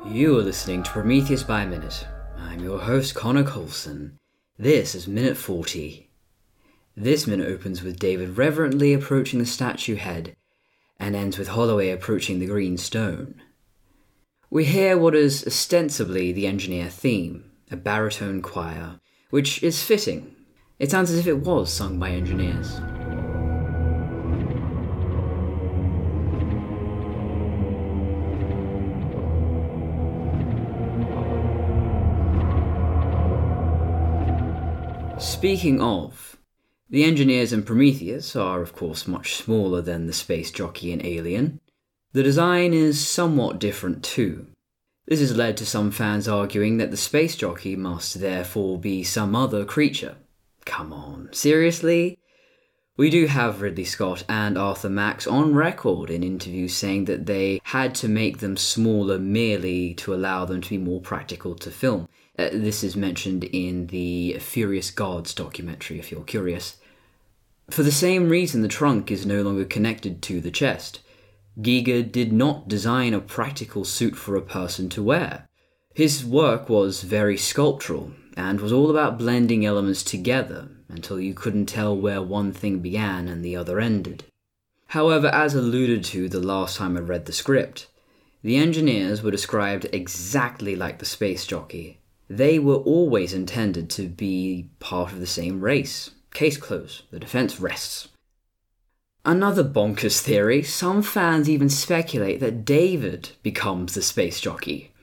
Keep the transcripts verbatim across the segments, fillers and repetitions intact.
You are listening to Prometheus by Minute. I'm your host, Connor Coulson. This is Minute forty. This minute opens with David reverently approaching the statue head, and ends with Holloway approaching the green stone. We hear what is ostensibly the engineer theme, a baritone choir, which is fitting. It sounds as if it was sung by engineers. Speaking of, the engineers in Prometheus are of course much smaller than the space jockey in Alien. The design is somewhat different too. This has led to some fans arguing that the space jockey must therefore be some other creature. Come on, seriously? We do have Ridley Scott and Arthur Max on record in interviews saying that they had to make them smaller merely to allow them to be more practical to film. Uh, this is mentioned in the Furious Gods documentary, if you're curious. For the same reason, the trunk is no longer connected to the chest. Giger did not design a practical suit for a person to wear. His work was very sculptural, and was all about blending elements together until you couldn't tell where one thing began and the other ended. However, as alluded to the last time I read the script, the engineers were described exactly like the space jockey. They were always intended to be part of the same race. Case closed. The defense rests. Another bonkers theory, some fans even speculate that David becomes the space jockey.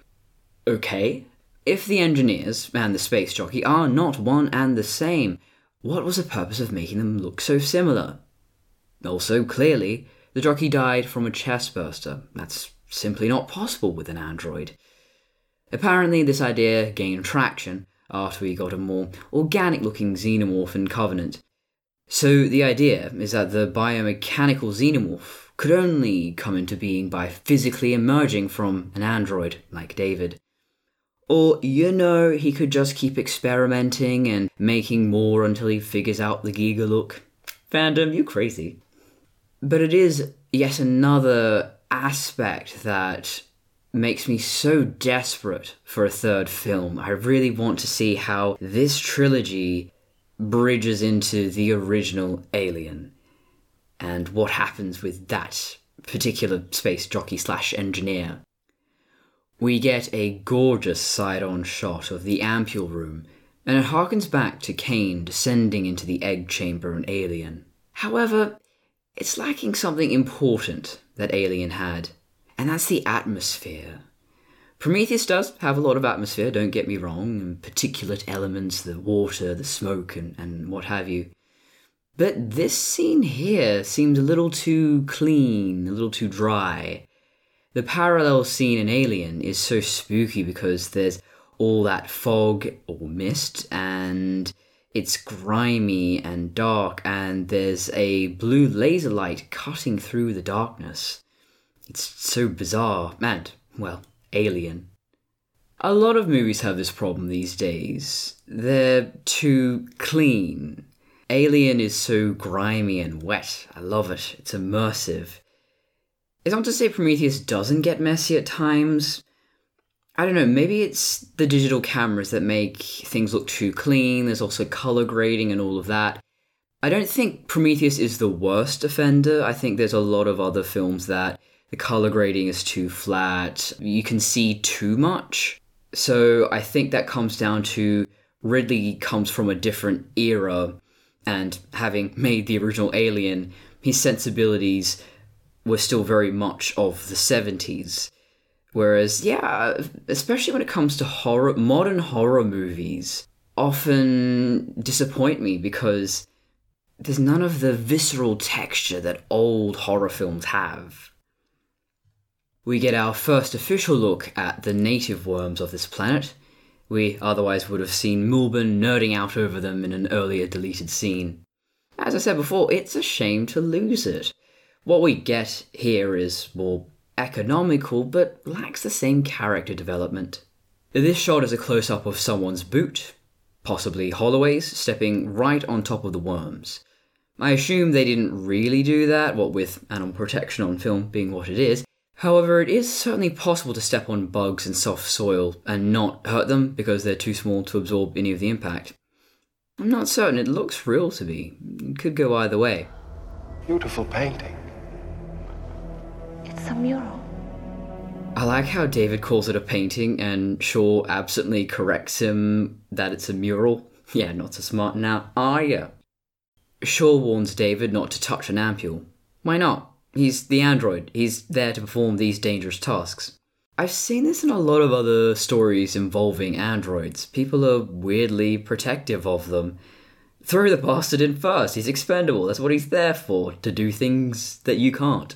Okay, if the engineers and the space jockey are not one and the same, what was the purpose of making them look so similar? Also, clearly, the jockey died from a chest burster. That's simply not possible with an android. Apparently, this idea gained traction after we got a more organic-looking xenomorph in Covenant. So the idea is that the biomechanical xenomorph could only come into being by physically emerging from an android like David. Or, you know, he could just keep experimenting and making more until he figures out the Giger look. Fandom, you crazy. But it is yet another aspect that makes me so desperate for a third film. I really want to see how this trilogy bridges into the original Alien, and what happens with that particular space jockey slash engineer. We get a gorgeous side-on shot of the ampule room, and it harkens back to Kane descending into the egg chamber in Alien. However, it's lacking something important that Alien had, and that's the atmosphere. Prometheus does have a lot of atmosphere, don't get me wrong, and particulate elements, the water, the smoke, and, and what have you. But this scene here seems a little too clean, a little too dry. The parallel scene in Alien is so spooky because there's all that fog or mist, and it's grimy and dark, and there's a blue laser light cutting through the darkness. It's so bizarre, and, well, alien. A lot of movies have this problem these days. They're too clean. Alien is so grimy and wet. I love it. It's immersive. It's not to say Prometheus doesn't get messy at times. I don't know, maybe it's the digital cameras that make things look too clean. There's also color grading and all of that. I don't think Prometheus is the worst offender. I think there's a lot of other films that the color grading is too flat. You can see too much. So I think that comes down to Ridley comes from a different era, and having made the original Alien, his sensibilities were still very much of the seventies. Whereas, yeah, especially when it comes to horror, modern horror movies often disappoint me because there's none of the visceral texture that old horror films have. We get our first official look at the native worms of this planet. We otherwise would have seen Mulban nerding out over them in an earlier deleted scene. As I said before, it's a shame to lose it. What we get here is more economical, but lacks the same character development. This shot is a close-up of someone's boot, possibly Holloway's, stepping right on top of the worms. I assume they didn't really do that, what with animal protection on film being what it is. However, it is certainly possible to step on bugs in soft soil and not hurt them because they're too small to absorb any of the impact. I'm not certain, it looks real to me. It could go either way. Beautiful painting. It's a mural. I like how David calls it a painting and Shaw absently corrects him that it's a mural. Yeah, not so smart now, are ya? Shaw warns David not to touch an ampule. Why not? He's the android. He's there to perform these dangerous tasks. I've seen this in a lot of other stories involving androids. People are weirdly protective of them. Throw the bastard in first. He's expendable. That's what he's there for, to do things that you can't.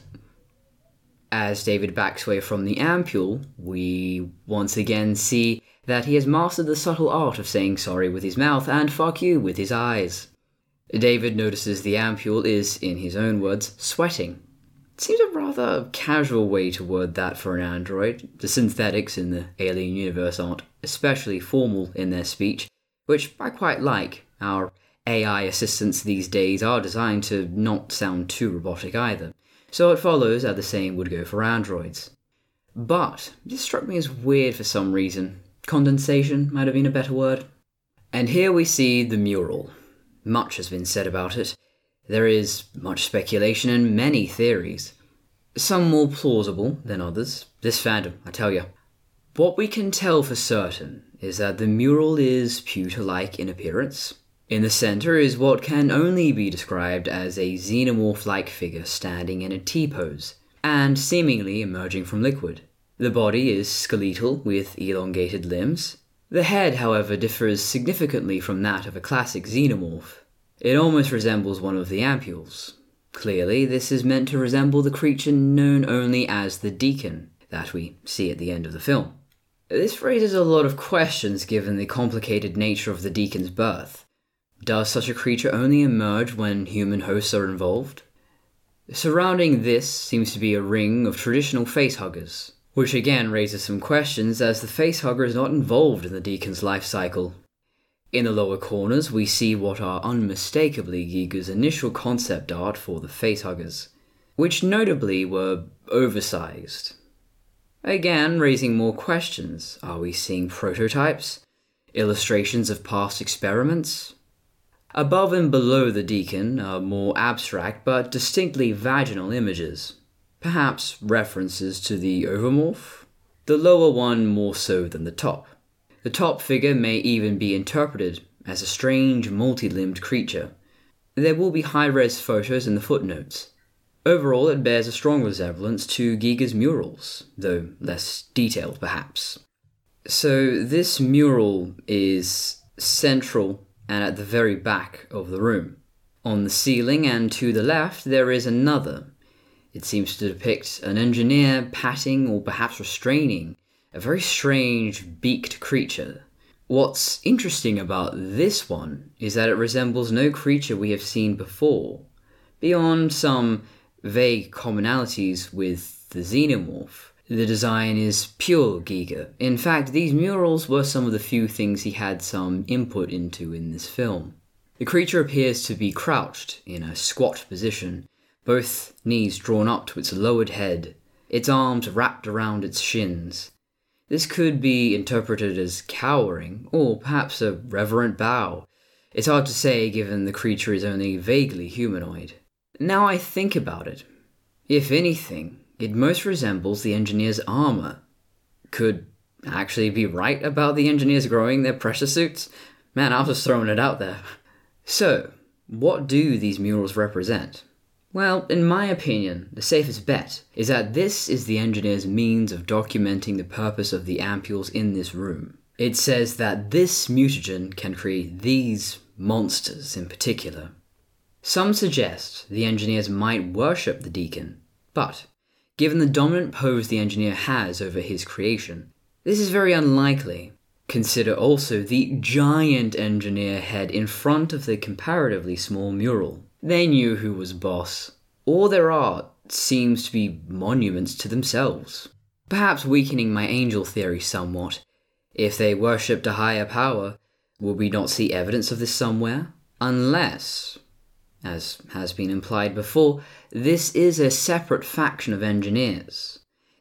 As David backs away from the ampule, we once again see that he has mastered the subtle art of saying sorry with his mouth and fuck you with his eyes. David notices the ampule is, in his own words, sweating. It seems a rather casual way to word that for an android. The synthetics in the Alien universe aren't especially formal in their speech, which I quite like. Our A I assistants these days are designed to not sound too robotic either, so it follows that the same would go for androids. But this struck me as weird for some reason. Condensation might have been a better word. And here we see the mural. Much has been said about it. There is much speculation and many theories. Some more plausible than others. This fandom, I tell you. What we can tell for certain is that the mural is pewter-like in appearance. In the center is what can only be described as a xenomorph-like figure standing in a T-pose, and seemingly emerging from liquid. The body is skeletal with elongated limbs. The head, however, differs significantly from that of a classic xenomorph. It almost resembles one of the ampules. Clearly, this is meant to resemble the creature known only as the Deacon, that we see at the end of the film. This raises a lot of questions given the complicated nature of the Deacon's birth. Does such a creature only emerge when human hosts are involved? Surrounding this seems to be a ring of traditional facehuggers, which again raises some questions as the facehugger is not involved in the Deacon's life cycle. In the lower corners, we see what are unmistakably Giger's initial concept art for the facehuggers, which notably were oversized. Again, raising more questions. Are we seeing prototypes? Illustrations of past experiments? Above and below the Deacon are more abstract but distinctly vaginal images. Perhaps references to the Overmorph? The lower one more so than the top. The top figure may even be interpreted as a strange, multi-limbed creature. There will be high-res photos in the footnotes. Overall, it bears a strong resemblance to Giger's murals, though less detailed perhaps. So this mural is central and at the very back of the room. On the ceiling and to the left there is another. It seems to depict an engineer patting or perhaps restraining a very strange beaked creature. What's interesting about this one is that it resembles no creature we have seen before, beyond some vague commonalities with the xenomorph. The design is pure Giger. In fact, these murals were some of the few things he had some input into in this film. The creature appears to be crouched in a squat position, both knees drawn up to its lowered head, its arms wrapped around its shins. This could be interpreted as cowering, or perhaps a reverent bow. It's hard to say given the creature is only vaguely humanoid. Now I think about it, if anything, it most resembles the engineer's armor. Could actually be right about the engineers growing their pressure suits? Man, I was just throwing it out there. So, what do these murals represent? Well, in my opinion, the safest bet is that this is the engineer's means of documenting the purpose of the ampules in this room. It says that this mutagen can create these monsters in particular. Some suggest the engineers might worship the Deacon, but given the dominant pose the engineer has over his creation, this is very unlikely. Consider also the giant engineer head in front of the comparatively small mural. They knew who was boss. All their art seems to be monuments to themselves. Perhaps weakening my angel theory somewhat. If they worshipped a higher power, would we not see evidence of this somewhere? Unless, as has been implied before, this is a separate faction of engineers.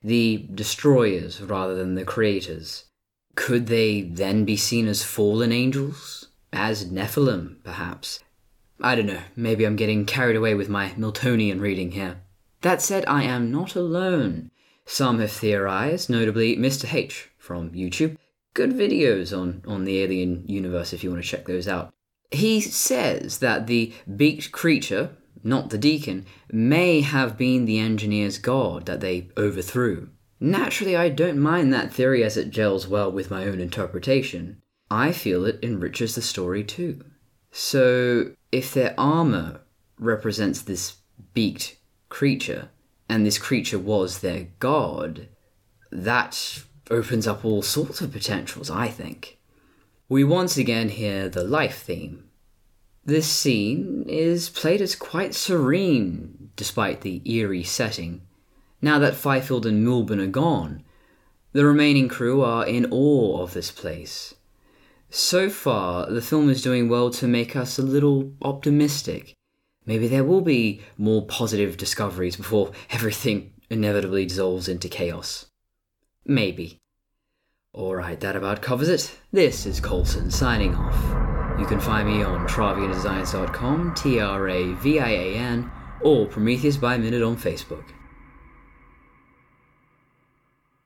the destroyers rather than the creators. Could they then be seen as fallen angels? As Nephilim, perhaps? I don't know, maybe I'm getting carried away with my Miltonian reading here. That said, I am not alone. Some have theorized, notably Mister H from YouTube. Good videos on, on the alien universe if you want to check those out. He says that the beaked creature, not the deacon, may have been the engineer's god that they overthrew. Naturally, I don't mind that theory as it gels well with my own interpretation. I feel it enriches the story too. So, if their armor represents this beaked creature, and this creature was their god, that opens up all sorts of potentials, I think. We once again hear the life theme. This scene is played as quite serene, despite the eerie setting. Now that Fifield and Milburn are gone, the remaining crew are in awe of this place. So far, the film is doing well to make us a little optimistic. Maybe there will be more positive discoveries before everything inevitably dissolves into chaos. Maybe. Alright, that about covers it. This is Colson signing off. You can find me on travian designs dot com, T R A V I A N, or Prometheus by Minute on Facebook.